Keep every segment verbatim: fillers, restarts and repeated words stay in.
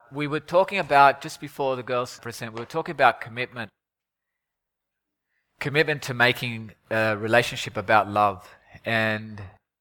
We were talking about, just before the girls present, we were talking about commitment. Commitment to making a relationship about love. And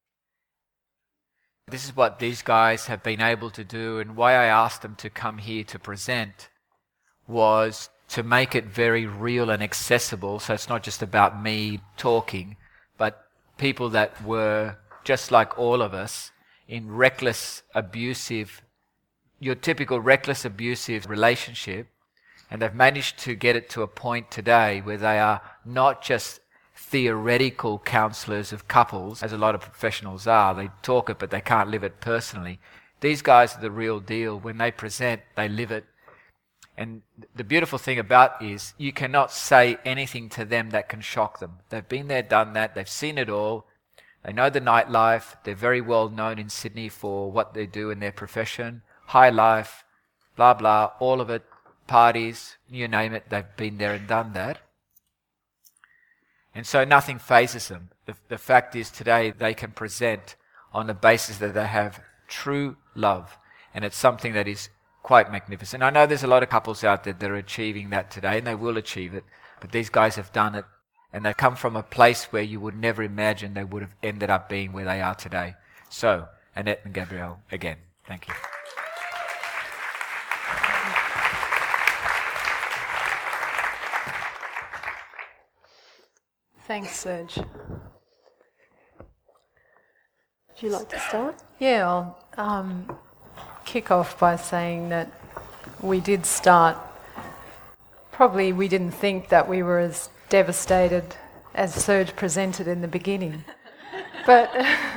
this is what these guys have been able to do, and why I asked them to come here to present was to make it very real and accessible, so it's not just about me talking, but people that were just like all of us in reckless, abusive, your typical reckless, abusive relationship, and they've managed to get it to a point today where they are not just theoretical counsellors of couples, as a lot of professionals are. They talk it, but they can't live it personally. These guys are the real deal. When they present, they live it. And the beautiful thing about it is you cannot say anything to them that can shock them. They've been there, done that. They've seen it all. They know the nightlife. They're very well known in Sydney for what they do in their profession. High life, blah, blah, all of it. Parties, you name it. They've been there and done that. And so nothing phases them. The, the fact is today they can present on the basis that they have true love. And it's something that is quite magnificent. I know there's a lot of couples out there that are achieving that today, and they will achieve it. But these guys have done it, and they come from a place where you would never imagine they would have ended up being where they are today. So, Annette and Gabrielle, again, thank you. Thanks, Serge. Would you like to start? Yeah, I'll um, kick off by saying that we did start, probably we didn't think that we were as devastated as Serge presented in the beginning. But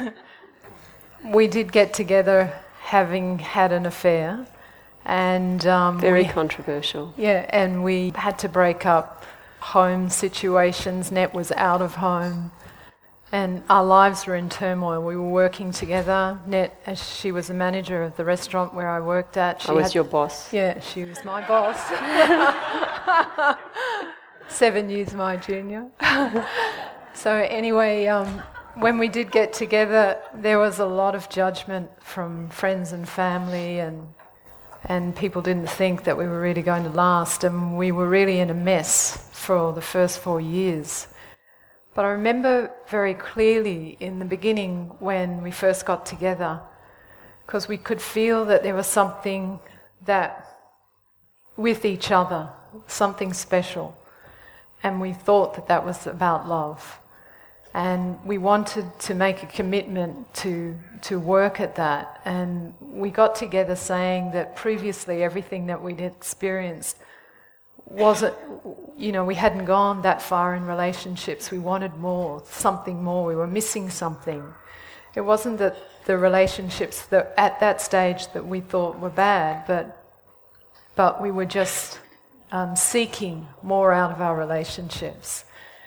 we did get together having had an affair. and um, Very we, controversial. Yeah, and we had to break up home situations. Net was out of home. And our lives were in turmoil. We were working together. Net, as she was the manager of the restaurant where I worked at. She I was had, your boss. Yeah, she was my boss. Seven years my junior. So anyway, um, when we did get together, there was a lot of judgment from friends and family, and and people didn't think that we were really going to last, and we were really in a mess for the first four years. But I remember very clearly in the beginning when we first got together, because we could feel that there was something that, with each other, something special. And we thought that that was about love. And we wanted to make a commitment to, to work at that. And we got together saying that previously everything that we'd experienced wasn't, you know, we hadn't gone that far in relationships. We wanted more, something more. We were missing something. It wasn't that the relationships that at that stage that we thought were bad, but but we were just um, seeking more out of our relationships.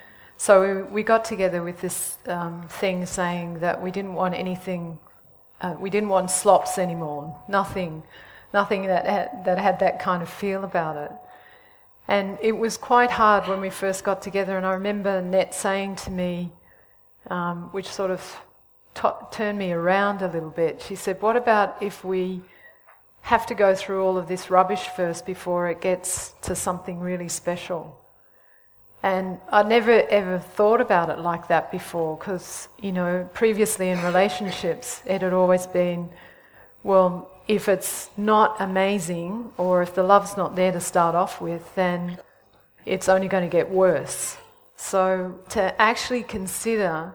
So we, we got together with this um, thing saying that we didn't want anything, uh, we didn't want slops anymore. Nothing, nothing that had, that had that kind of feel about it. And it was quite hard when we first got together, and I remember Net saying to me, um, which sort of t- turned me around a little bit, she said, what about if we have to go through all of this rubbish first before it gets to something really special? And I never ever thought about it like that before, because, you know, previously in relationships it had always been, well, if it's not amazing, or if the love's not there to start off with, then it's only going to get worse. So to actually consider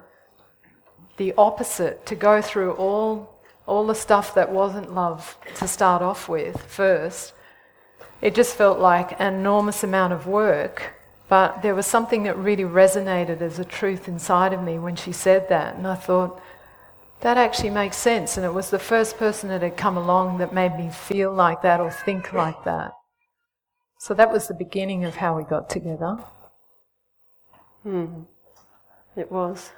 the opposite, to go through all all the stuff that wasn't love to start off with first, it just felt like an enormous amount of work. But there was something that really resonated as a truth inside of me when she said that, and I thought, that actually makes sense. And it was the first person that had come along that made me feel like that or think like that. So that was the beginning of how we got together. Hmm. It was.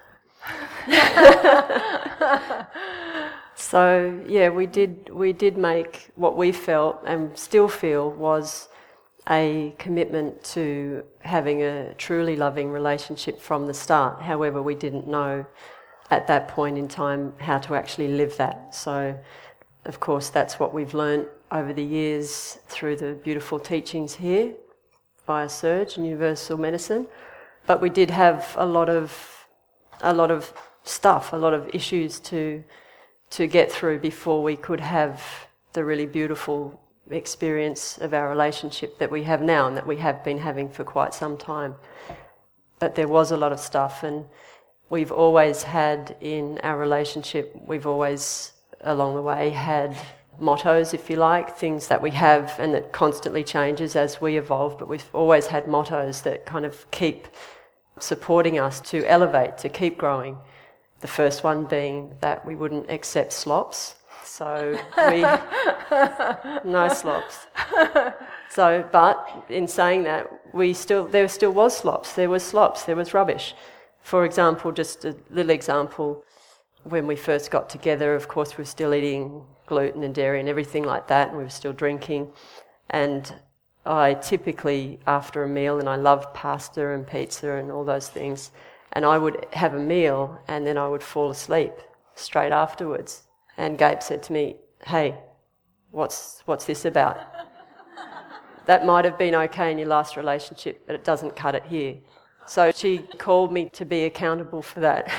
So yeah, we did we did make what we felt and still feel was a commitment to having a truly loving relationship from the start. However, we didn't know at that point in time how to actually live that. So, of course, that's what we've learnt over the years through the beautiful teachings here via Surge and Universal Medicine. But we did have a lot of a lot of stuff, a lot of issues to to get through before we could have the really beautiful experience of our relationship that we have now and that we have been having for quite some time. But there was a lot of stuff, and we've always had in our relationship, we've always along the way had mottos, if you like, things that we have and that constantly changes as we evolve, but we've always had mottos that kind of keep supporting us to elevate, to keep growing. The first one being that we wouldn't accept slops. So we, no slops. So, but in saying that, we still, there still was slops, there was slops, there was rubbish. For example, just a little example, when we first got together, of course, we were still eating gluten and dairy and everything like that, and we were still drinking. And I typically, after a meal, and I love pasta and pizza and all those things, and I would have a meal and then I would fall asleep straight afterwards. And Gabe said to me, "Hey, what's what's this about? That might have been okay in your last relationship, but it doesn't cut it here." So she called me to be accountable for that.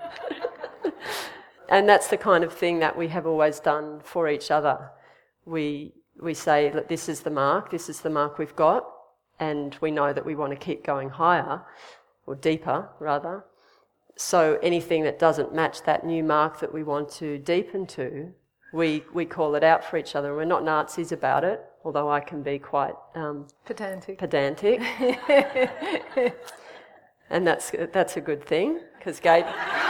And that's the kind of thing that we have always done for each other. We we say that this is the mark, this is the mark we've got, and we know that we want to keep going higher, or deeper rather. So anything that doesn't match that new mark that we want to deepen to, we we call it out for each other. We're not Nazis about it, although I can be quite um, Pedantic. pedantic. And that's that's a good thing, because Gabe...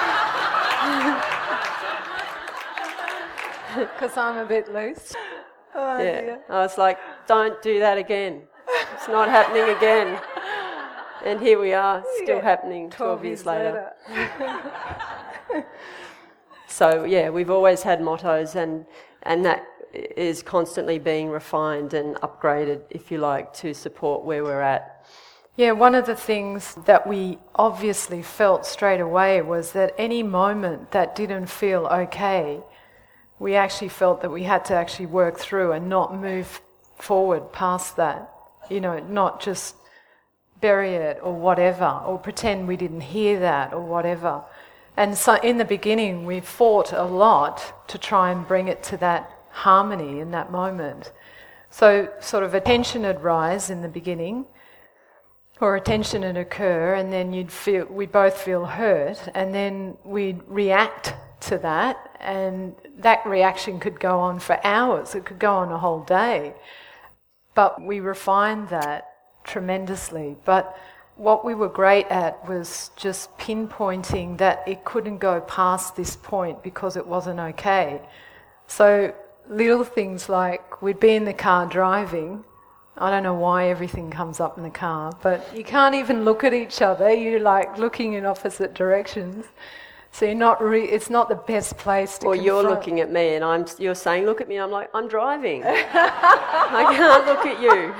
Because I'm a bit loose. Oh, yeah, dear. I was like, don't do that again. It's not happening again. And here we are, still Yeah, happening twelve, twelve years years later. later. So yeah, we've always had mottos, and and that is constantly being refined and upgraded, if you like, to support where we're at. Yeah, one of the things that we obviously felt straight away was that any moment that didn't feel okay, we actually felt that we had to actually work through and not move forward past that. You know, not just bury it or whatever, or pretend we didn't hear that or whatever. And so in the beginning, we fought a lot to try and bring it to that harmony in that moment. So sort of a tension would rise in the beginning, or a tension would occur, and then you'd feel, we'd both feel hurt, and then we'd react to that, and that reaction could go on for hours, it could go on a whole day. But we refined that tremendously. But what we were great at was just pinpointing that it couldn't go past this point because it wasn't okay. So little things like we'd be in the car driving. I don't know why everything comes up in the car, but you can't even look at each other. You're like looking in opposite directions. So you're not re- it's not the best place to Or confront. you're looking at me and I'm you're saying, "Look at me," and I'm like, "I'm driving." I can't look at you.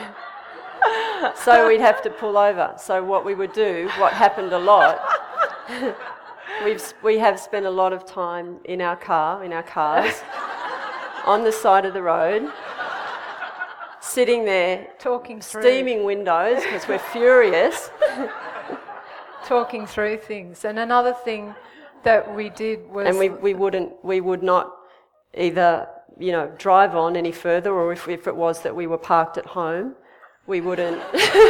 So we'd have to pull over. So what we would do, what happened a lot, we've we have spent a lot of time in our car, in our cars, on the side of the road, sitting there, talking through. steaming windows because we're furious. Talking through things. And another thing that we did was... And we, we wouldn't, we would not either, you know, drive on any further, or if, if it was that we were parked at home, we wouldn't,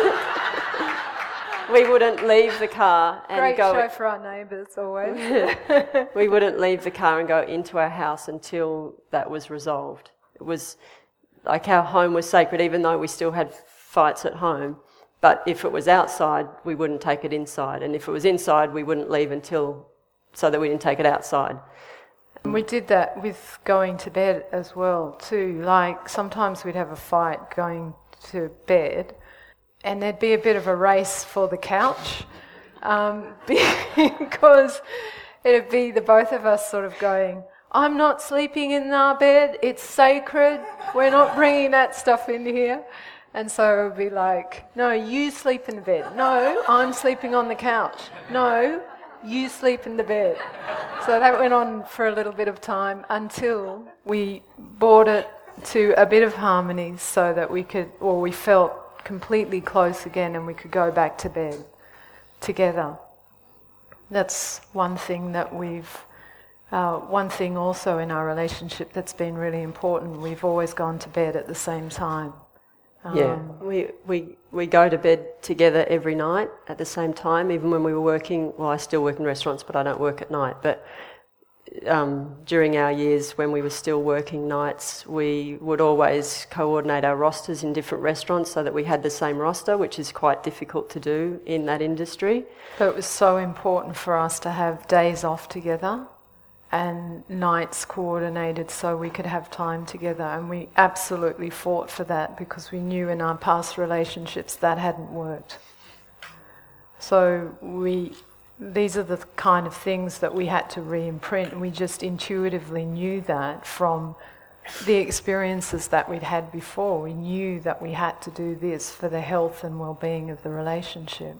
we wouldn't leave the car and Great go... show for our neighbours, always. We wouldn't leave the car and go into our house until that was resolved. It was like our home was sacred, even though we still had fights at home. But if it was outside, we wouldn't take it inside. And if it was inside, we wouldn't leave until... so that we didn't take it outside. And we did that with going to bed as well, too. Like, sometimes we'd have a fight going to bed, and there'd be a bit of a race for the couch, um, because it'd be the both of us sort of going, "I'm not sleeping in our bed, it's sacred, we're not bringing that stuff in here." And so it would be like, "No, you sleep in the bed. No, I'm sleeping on the couch. No, you sleep in the bed." So that went on for a little bit of time until we bought it to a bit of harmony so that we could, or we felt completely close again and we could go back to bed together. That's one thing that we've, uh, one thing also in our relationship that's been really important. We've always gone to bed at the same time. Um, yeah, we, we we go to bed together every night at the same time, even when we were working. Well, I still work in restaurants, but I don't work at night. But um, during our years when we were still working nights, we would always coordinate our rosters in different restaurants so that we had the same roster, which is quite difficult to do in that industry. But it was so important for us to have days off together and nights coordinated so we could have time together, and we absolutely fought for that because we knew in our past relationships that hadn't worked. So we, these are the kind of things that we had to re-imprint, and we just intuitively knew that from the experiences that we'd had before. We knew that we had to do this for the health and well-being of the relationship.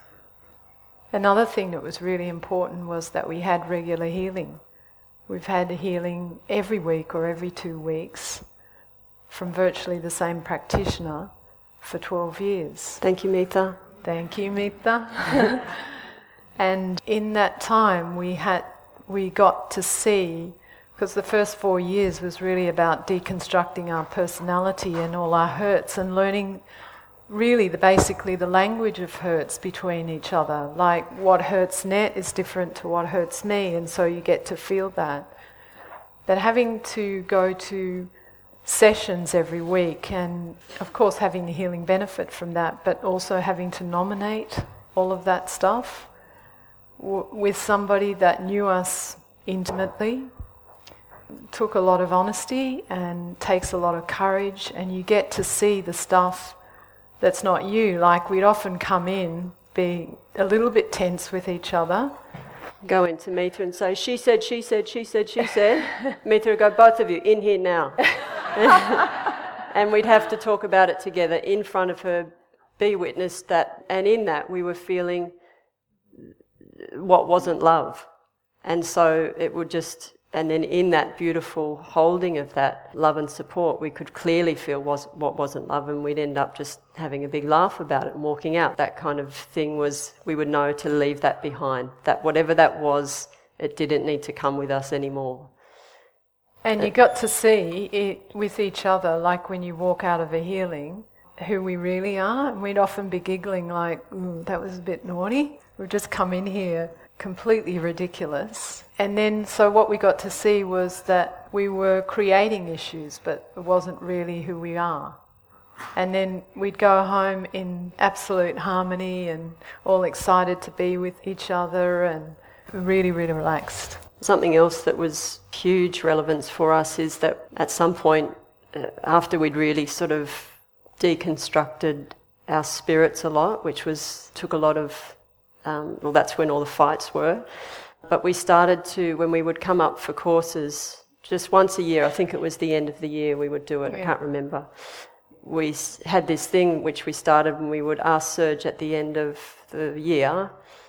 Another thing that was really important was that we had regular healing. We've had healing every week or every two weeks from virtually the same practitioner for twelve years. Thank you, Meetha. Thank you, Meetha. And in that time we had, we got to see, because the first four years was really about deconstructing our personality and all our hurts and learning really the basically the language of hurts between each other. Like what hurts Net is different to what hurts me, and so you get to feel that. But having to go to sessions every week, and of course having the healing benefit from that, but also having to nominate all of that stuff w- with somebody that knew us intimately, took a lot of honesty and takes a lot of courage, and you get to see the stuff that's not you. Like we'd often come in, be a little bit tense with each other. Go into Meetha and say, she said, she said, she said, she said. Meetha would go, both of you, in here now. And we'd have to talk about it together in front of her, be witness that, and in that we were feeling what wasn't love. And so it would just, and then in that beautiful holding of that love and support, we could clearly feel was what wasn't love, and we'd end up just having a big laugh about it and walking out. That kind of thing was, we would know to leave that behind, that whatever that was, it didn't need to come with us anymore. And you got to see it with each other, like when you walk out of a healing, who we really are. And we'd often be giggling like, ooh, that was a bit naughty. We've just come in here completely ridiculous. And then so what we got to see was that we were creating issues, but it wasn't really who we are. And then we'd go home in absolute harmony and all excited to be with each other and really, really relaxed. Something else that was huge relevance for us is that at some point, uh, after we'd really sort of deconstructed our spirits a lot, which was took a lot of Um, well, that's when all the fights were. But we started to, when we would come up for courses, just once a year, I think it was the end of the year we would do it, yeah. I can't remember. We had this thing which we started when we would ask Serge at the end of the year,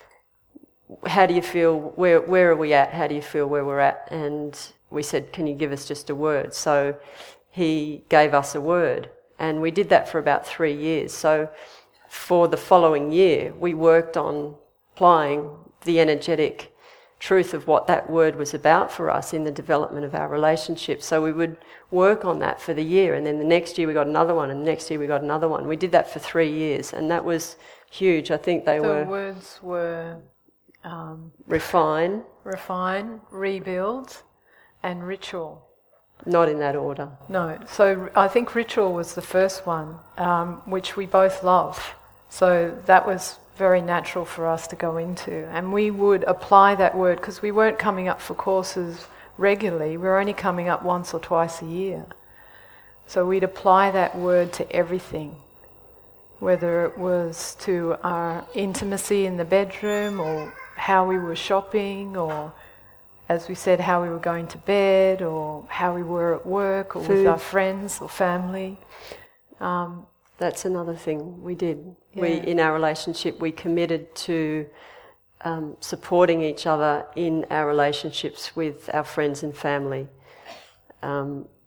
how do you feel, where, where are we at, how do you feel where we're at? And we said, can you give us just a word? So he gave us a word, and we did that for about three years. So for the following year, we worked on applying the energetic truth of what that word was about for us in the development of our relationship. So we would work on that for the year, and then the next year we got another one, and the next year we got another one. We did that for three years, and that was huge. I think they the were... The words were... Um, refine. Refine, rebuild, and ritual. Not in that order. No. So I think ritual was the first one, um, which we both love. So that was very natural for us to go into. And we would apply that word, because we weren't coming up for courses regularly. We were only coming up once or twice a year. So we'd apply that word to everything, whether it was to our intimacy in the bedroom, or how we were shopping, or, as we said, how we were going to bed, or how we were at work, or Food. With our friends or family. Um, That's another thing we did. Yeah. We, in our relationship, we committed to um, supporting each other in our relationships with our friends and family. Um,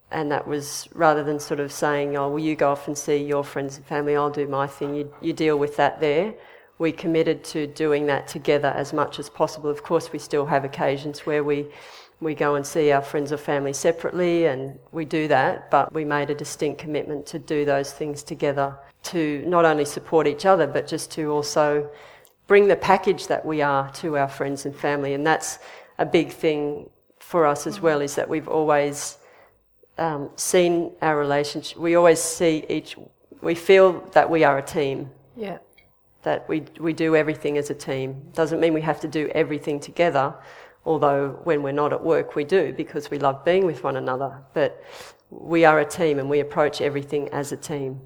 And that was, rather than sort of saying, oh, well, you go off and see your friends and family, I'll do my thing, you, you deal with that there. We committed to doing that together as much as possible. Of course, we still have occasions where we, we go and see our friends or family separately, and we do that, but we made a distinct commitment to do those things together, to not only support each other, but just to also bring the package that we are to our friends and family. And that's a big thing for us as well, is that we've always um, seen our relationship. We always see each, we feel that we are a team. Yeah. That we we do everything as a team. Doesn't mean we have to do everything together, although when we're not at work we do, because we love being with one another. But we are a team and we approach everything as a team.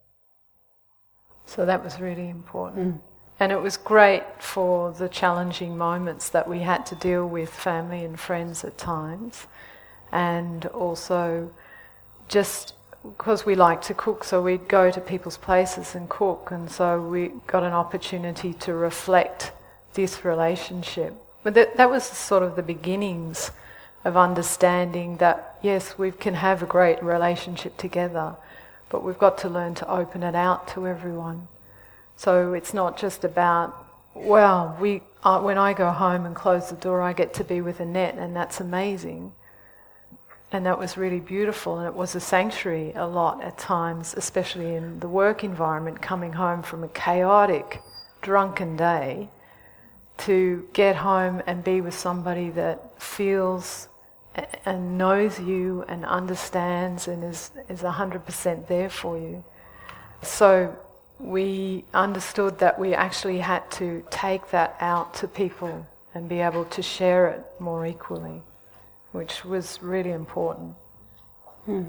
So that was really important. Mm. And it was great for the challenging moments that we had to deal with family and friends at times. And also just because we like to cook, so we'd go to people's places and cook, and so we got an opportunity to reflect this relationship. But that, that was sort of the beginnings of understanding that, yes, we can have a great relationship together, but we've got to learn to open it out to everyone. So it's not just about, well, we uh, when I go home and close the door, I get to be with Annette, and that's amazing. And that was really beautiful, and it was a sanctuary a lot at times, especially in the work environment, coming home from a chaotic, drunken day, to get home and be with somebody that feels and knows you and understands and is, is one hundred percent there for you. So we understood that we actually had to take that out to people and be able to share it more equally, which was really important. Hmm.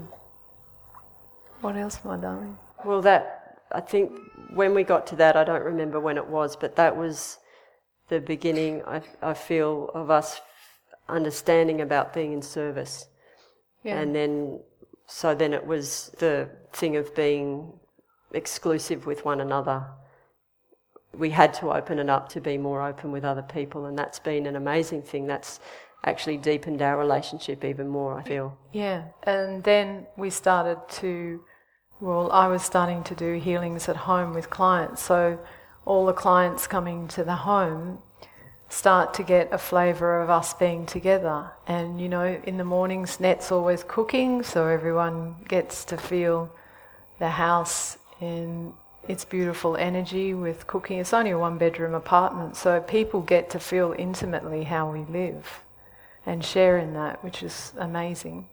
What else, my darling? Well, that, I think when we got to that, I don't remember when it was, but that was the beginning, I, I feel, of us understanding about being in service. Yeah. And then, so then it was the thing of being exclusive with one another. We had to open it up to be more open with other people, and that's been an amazing thing. That's actually deepened our relationship even more, I feel. Yeah, and then we started to, well, I was starting to do healings at home with clients, so all the clients coming to the home start to get a flavour of us being together. And, you know, in the mornings, Net's always cooking, so everyone gets to feel the house in its beautiful energy with cooking. It's only a one-bedroom apartment, so people get to feel intimately how we live and share in that, which is amazing.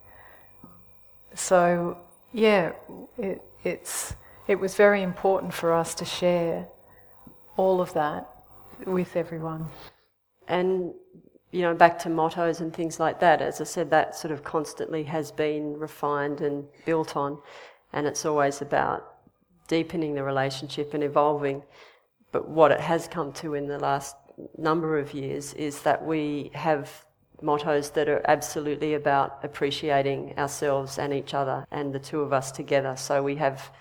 So, yeah, it, it's it was very important for us to share all of that with everyone. And, you know, back to mottos and things like that, as I said, that sort of constantly has been refined and built on, and it's always about deepening the relationship and evolving. But what it has come to in the last number of years is that we have mottos that are absolutely about appreciating ourselves and each other and the two of us together. So we have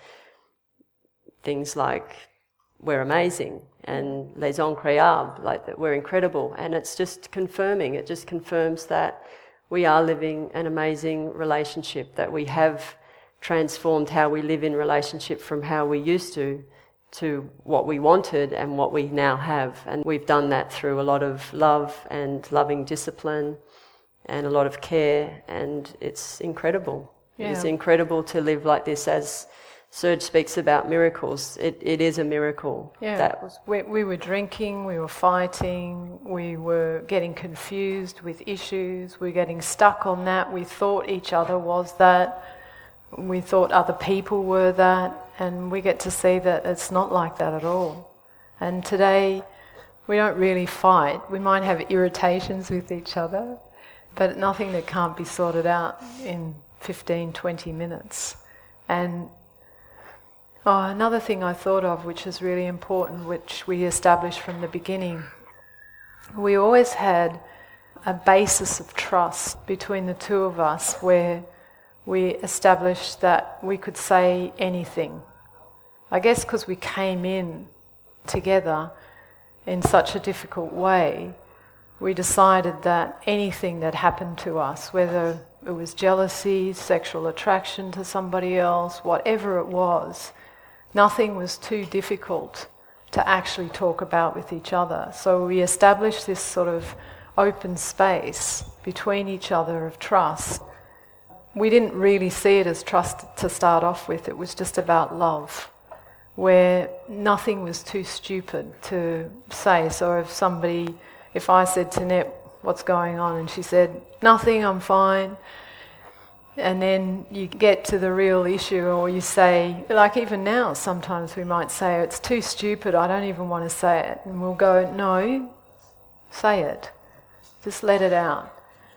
things like, we're amazing, and les incroyables, like that we're incredible, and it's just confirming, it just confirms that we are living an amazing relationship, that we have transformed how we live in relationship from how we used to to what we wanted and what we now have. And we've done that through a lot of love and loving discipline and a lot of care, and it's incredible. Yeah. It's incredible to live like this. As Serge speaks about miracles, it, it is a miracle. Yeah, that was, we, we were drinking, we were fighting, we were getting confused with issues, we were getting stuck on that. We thought each other was that, we thought other people were that, and we get to see that it's not like that at all. And today, we don't really fight. We might have irritations with each other, but nothing that can't be sorted out in fifteen, twenty minutes. And oh, another thing I thought of, which is really important, which we established from the beginning, we always had a basis of trust between the two of us where we established that we could say anything. I guess because we came in together in such a difficult way, we decided that anything that happened to us, whether it was jealousy, sexual attraction to somebody else, whatever it was, nothing was too difficult to actually talk about with each other. So we established this sort of open space between each other of trust. We didn't really see it as trust to start off with, it was just about love, where nothing was too stupid to say. So if somebody, if I said to Net, what's going on? And she said, nothing, I'm fine. And then you get to the real issue, or you say, like even now, sometimes we might say, it's too stupid, I don't even want to say it. And we'll go, no, say it. Just let it out.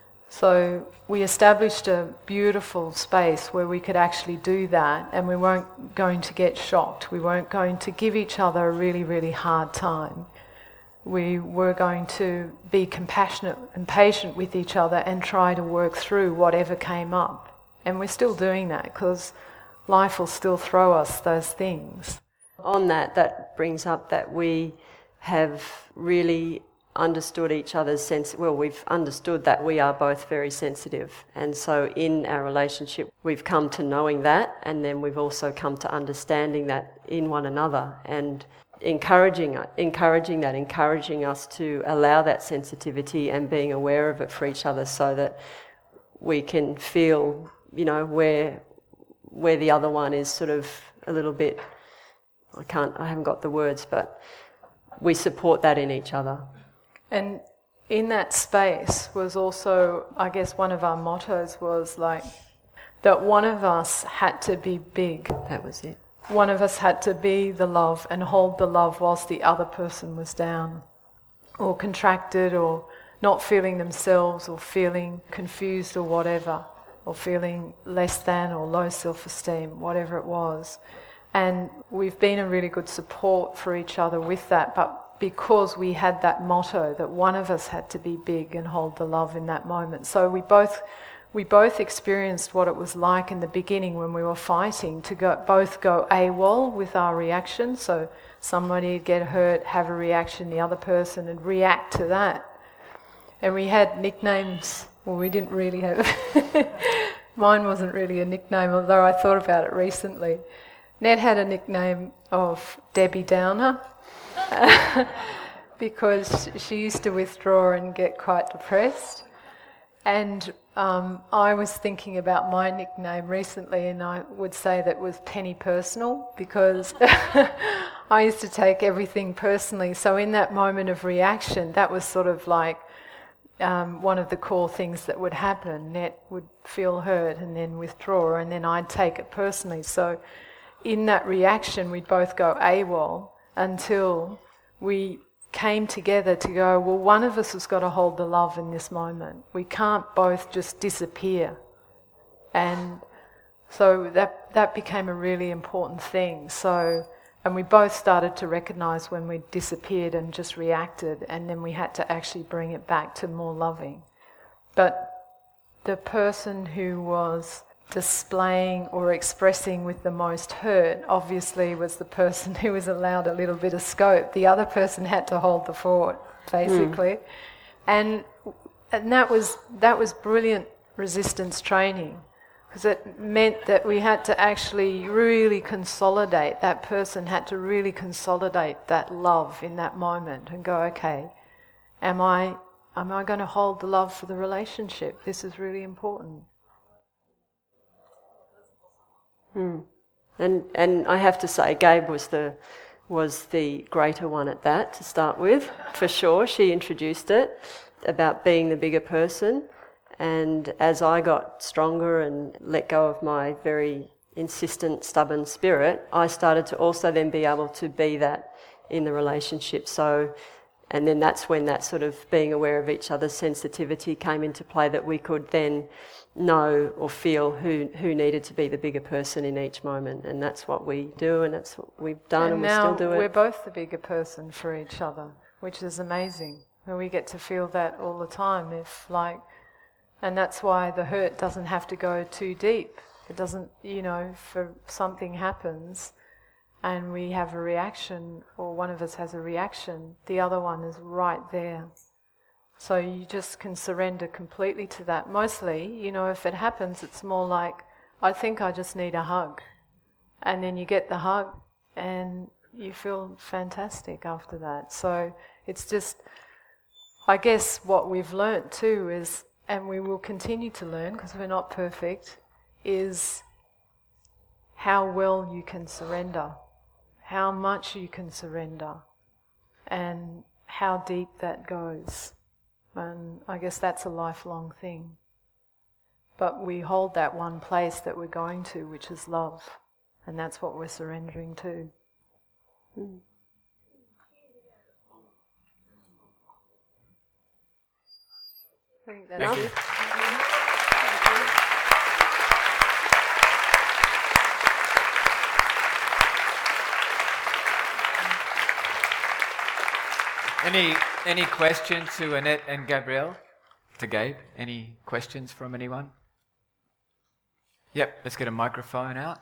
So we established a beautiful space where we could actually do that, and we weren't going to get shocked. We weren't going to give each other a really, really hard time. We were going to be compassionate and patient with each other and try to work through whatever came up. And we're still doing that because life will still throw us those things. On that, that brings up that we have really understood each other's sense. Well, we've understood that we are both very sensitive. And so in our relationship, we've come to knowing that, and then we've also come to understanding that in one another. And encouraging encouraging that, encouraging us to allow that sensitivity and being aware of it for each other, so that we can feel, you know, where where the other one is sort of a little bit, I can't, I haven't got the words, but we support that in each other. And in that space was also, I guess one of our mottos was like, that one of us had to be big. That was it. One of us had to be the love and hold the love whilst the other person was down or contracted or not feeling themselves or feeling confused or whatever, or feeling less than or low self-esteem, whatever it was. And we've been a really good support for each other with that, but because we had that motto that one of us had to be big and hold the love in that moment. So we both we both experienced what it was like in the beginning when we were fighting to go both go AWOL with our reaction. So somebody would get hurt, have a reaction, the other person would react to that. And we had nicknames. Well, we didn't really have... Mine wasn't really a nickname, although I thought about it recently. Ned had a nickname of Debbie Downer because she used to withdraw and get quite depressed. And um, I was thinking about my nickname recently, and I would say that was Penny Personal, because I used to take everything personally. So in that moment of reaction, that was sort of like um, one of the core things that would happen. Net would feel hurt and then withdraw, and then I'd take it personally. So in that reaction, we'd both go AWOL until we came together to go, well, one of us has got to hold the love in this moment. We can't both just disappear. And so that that became a really important thing. So, and we both started to recognise when we disappeared and just reacted, and then we had to actually bring it back to more loving. But the person who was displaying or expressing with the most hurt obviously was the person who was allowed a little bit of scope. The other person had to hold the fort, basically. Mm. And and that was that was brilliant resistance training, because it meant that we had to actually really consolidate. That person had to really consolidate that love in that moment and go, okay, am I am I going to hold the love for the relationship? This is really important. Hmm. And and I have to say, Gabe was the was the greater one at that to start with, for sure. She introduced it about being the bigger person, and as I got stronger and let go of my very insistent, stubborn spirit, I started to also then be able to be that in the relationship. So, and then that's when that sort of being aware of each other's sensitivity came into play, that we could then know or feel who who needed to be the bigger person in each moment. And that's what we do, and that's what we've done, and, and we still do it. Now we're both the bigger person for each other, which is amazing. And we get to feel that all the time. If like, and that's why the hurt doesn't have to go too deep. It doesn't, you know, if something happens and we have a reaction, or one of us has a reaction, the other one is right there So you just can surrender completely to that. Mostly, you know, if it happens, it's more like, I think I just need a hug. And then you get the hug and you feel fantastic after that. So it's just, I guess what we've learnt too is, and we will continue to learn because we're not perfect, is how well you can surrender, how much you can surrender, and how deep that goes. And I guess that's a lifelong thing. But we hold that one place that we're going to, which is love. And that's what we're surrendering to. Mm. I think that's Thank it. you. Any any questions to Annette and Gabrielle? To Gabe? Any questions from anyone? Yep, let's get a microphone out.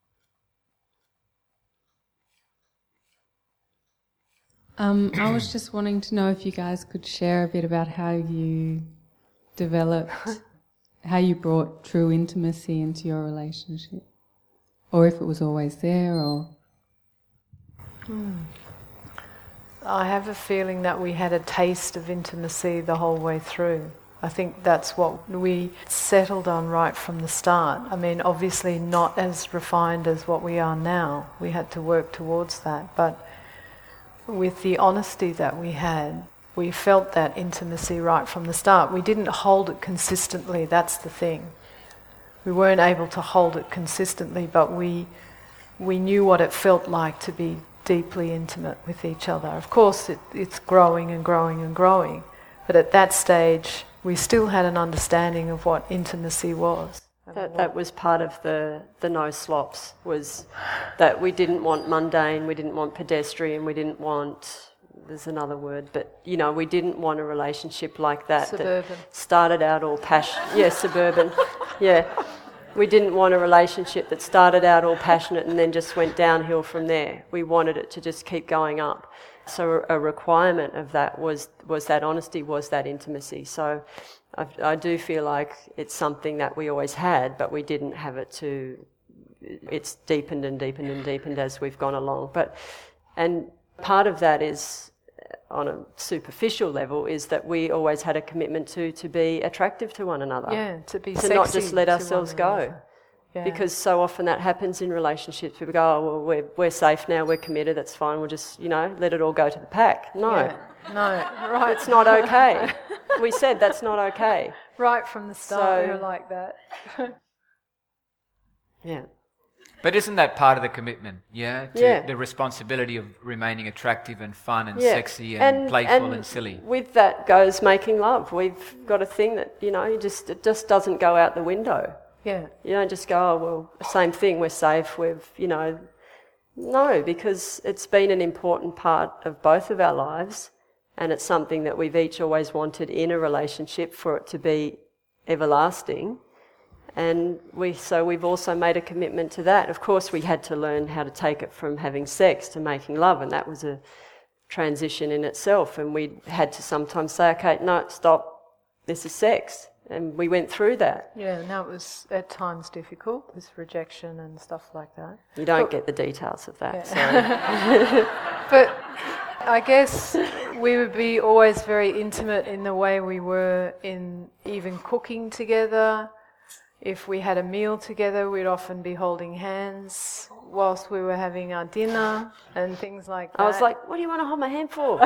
Um, I was just wanting to know if you guys could share a bit about how you developed, how you brought true intimacy into your relationship, or if it was always there, or... Hmm. I have a feeling that we had a taste of intimacy the whole way through. I think that's what we settled on right from the start. I mean, obviously not as refined as what we are now. We had to work towards that. But with the honesty that we had, we felt that intimacy right from the start. We didn't hold it consistently, that's the thing. We weren't able to hold it consistently, but we we knew what it felt like to be deeply intimate with each other. Of course, it, it's growing and growing and growing, but at that stage, we still had an understanding of what intimacy was. That, that was part of the, the no slops, was that we didn't want mundane, we didn't want pedestrian, we didn't want, there's another word, but, you know, we didn't want a relationship like that. Suburban. That started out all passion. Yeah, suburban. Yeah. We didn't want a relationship that started out all passionate and then just went downhill from there. We wanted it to just keep going up. So a requirement of that was, was that honesty, was that intimacy. So I, I do feel like it's something that we always had, but we didn't have it to... It's deepened and deepened and deepened as we've gone along. But and part of that is, on a superficial level, is that we always had a commitment to to be attractive to one another. Yeah, to be to sexy not just let to ourselves one go. another. Yeah. Because so often that happens in relationships. People go, oh, well, we're, we're safe now, we're committed, that's fine, we'll just, you know, let it all go to the pack. No. Yeah. No, right. It's not okay. We said that's not okay. Right from the start, So- we were like that. Yeah. But isn't that part of the commitment? Yeah, to Yeah. the responsibility of remaining attractive and fun and Yeah. sexy and, playful and, silly. With that goes making love. We've got a thing that, you know, you just it just doesn't go out the window. Yeah. You don't just go, oh, well, same thing, we're safe, we've, you know... No, because it's been an important part of both of our lives, and it's something that we've each always wanted in a relationship for it to be everlasting. And we so we've also made a commitment to that. Of course, we had to learn how to take it from having sex to making love, and that was a transition in itself. And we had to sometimes say, okay, no, stop, this is sex. And we went through that. Yeah, and that was at times difficult, with rejection and stuff like that. You don't But- get the details of that. Yeah. So. But I guess we would be always very intimate in the way we were in even cooking together. If we had a meal together, we'd often be holding hands whilst we were having our dinner and things like that. I was like, what do you want to hold my hand for?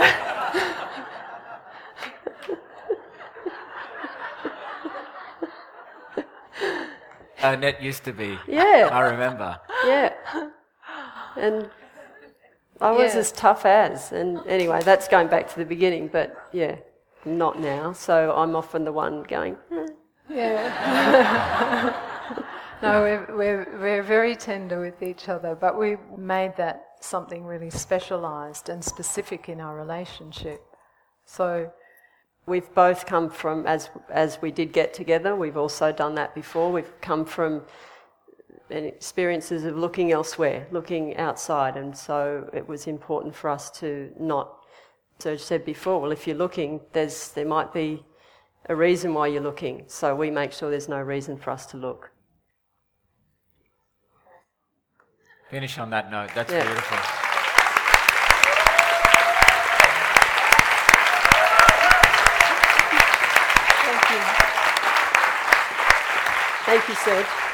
Annette used to be. Yeah. I remember. Yeah. And I was Yeah. as tough as. And anyway, that's going back to the beginning, but yeah, not now. So I'm often the one going, eh. Yeah. No, we're, we're, we're very tender with each other, but we made that something really specialised and specific in our relationship. So, We've both come from, as as we did get together, we've also done that before, we've come from experiences of looking elsewhere, looking outside, and so it was important for us to not Serge said before, well, if you're looking, there's there might be a reason why you're looking. So we make sure there's no reason for us to look. Finish on that note. That's Yeah. beautiful. Thank you. Thank you, Serge.